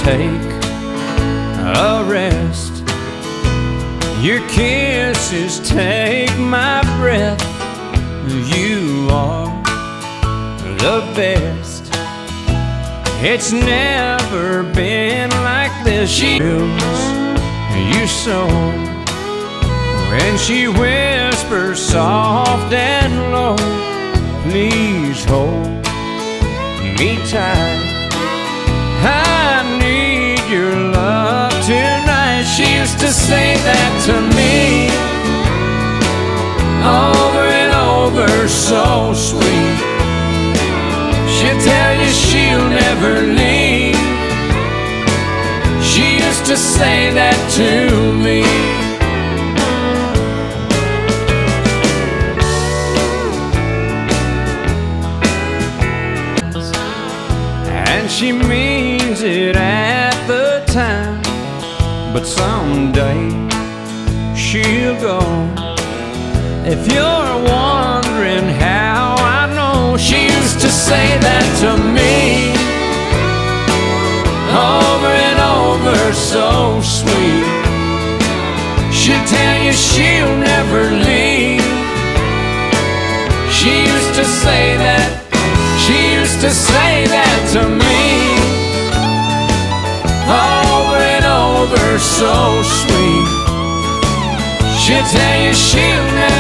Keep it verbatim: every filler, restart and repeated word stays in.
take a rest. Your kisses take my breath. You are the best. It's never been like this. She feels you so when she whispers soft and low, please hold me tight. I need your love tonight. She used to say that to me over and over, so sweet. She'll tell you she'll never leave. She used to say that to me. And she means it at the time, but someday she'll go. If you're wondering how I know, she used to say that to me over and over, so sweet. She'll tell you she'll never leave. She used to say that, she used to say that to me over and over, so sweet. She'll tell you she'll never